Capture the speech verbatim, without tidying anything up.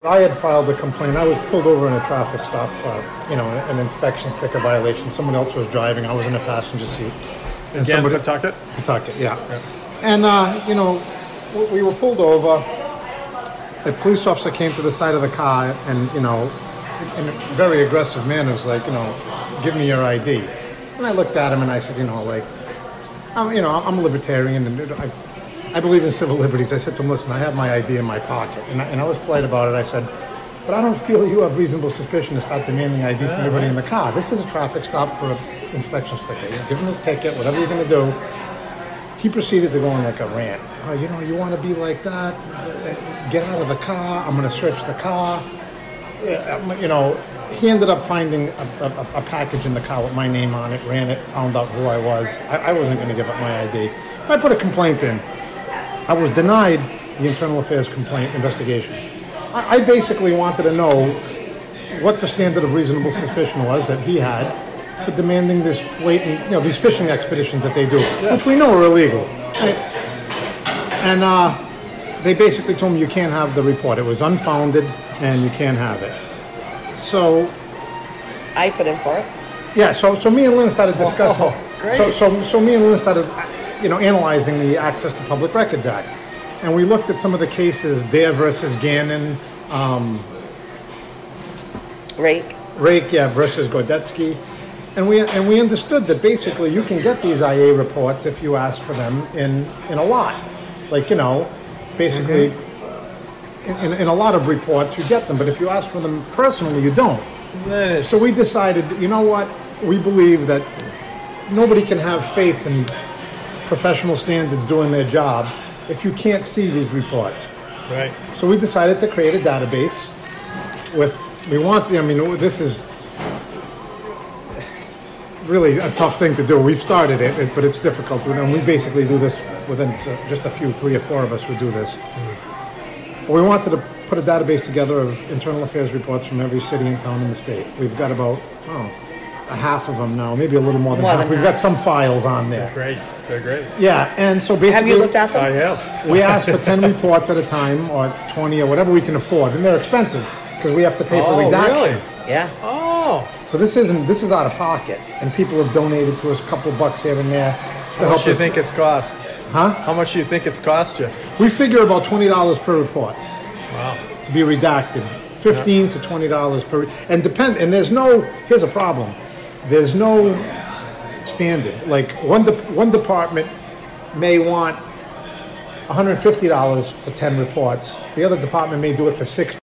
I had filed a complaint. I was pulled over in a traffic stop, uh, you know, an inspection sticker violation. Someone else was driving. I was in a passenger seat. And Again, somebody, Pawtucket? Pawtucket, yeah. yeah. And, uh, you know, we were pulled over. A police officer came to the side of the car and, you know, in a very aggressive manner was like, you know, give me your I D. And I looked at him and I said, you know, like, I'm, you know, I'm a libertarian and I, I believe in civil liberties. I said to him, listen, I have my I D in my pocket. And I, and I was polite about it. I said, but I don't feel you have reasonable suspicion to start demanding I D from everybody in the car. This is a traffic stop for an inspection sticker. You give him his ticket, whatever you're going to do. He proceeded to go on like a rant. Oh, you know, you want to be like that? Get out of the car. I'm going to search the car. You know, he ended up finding a, a, a package in the car with my name on it, ran it, found out who I was. I, I wasn't going to give up my I D. I put a complaint in. I was denied the internal affairs complaint investigation. I, I basically wanted to know what the standard of reasonable suspicion was that he had for demanding this blatant, you know, these fishing expeditions that they do, yeah. which we know are illegal. Right? And uh, they basically told me you can't have the report. It was unfounded and you can't have it. So I put in for it. Yeah, so so me and Lynn started discussing. Oh, great. So, so so me and Lynn started, you know, analyzing the Access to Public Records Act, and we looked at some of the cases, Dare versus Gannon, um, Rake, Rake, yeah, versus Gordetsky, and we and we understood that basically you can get these I A reports if you ask for them in in a lot, like you know, basically. Mm-hmm. In, in a lot of reports, you get them, but if you ask for them personally, you don't. So we decided, you know what? We believe that nobody can have faith in professional standards doing their job if you can't see these reports. Right. So we decided to create a database with, we want, I mean, this is really a tough thing to do. We've started it, but it's difficult. And we basically do this within just a few, three or four of us would do this. Mm-hmm. We wanted to put a database together of internal affairs reports from every city and town in the state. We've got about, oh, a half of them now, maybe a little more than more half. Than We've half. got some files on there. They're great. They're great. Yeah, and so basically... Have you looked at them? I have. We ask for ten reports at a time, or twenty, or whatever we can afford. And they're expensive, because we have to pay for oh, redaction. Really? Yeah. Oh. So this isn't, this is out of pocket. And people have donated to us a couple bucks here and there. How much do you think it's cost? Huh? How much do you think it's cost you? We figure about twenty dollars per report. Wow. To be redacted, fifteen to twenty dollars per, and depend. And there's no. Here's a problem. There's no standard. Like one de, one department may want one hundred fifty dollars for ten reports. The other department may do it for sixty.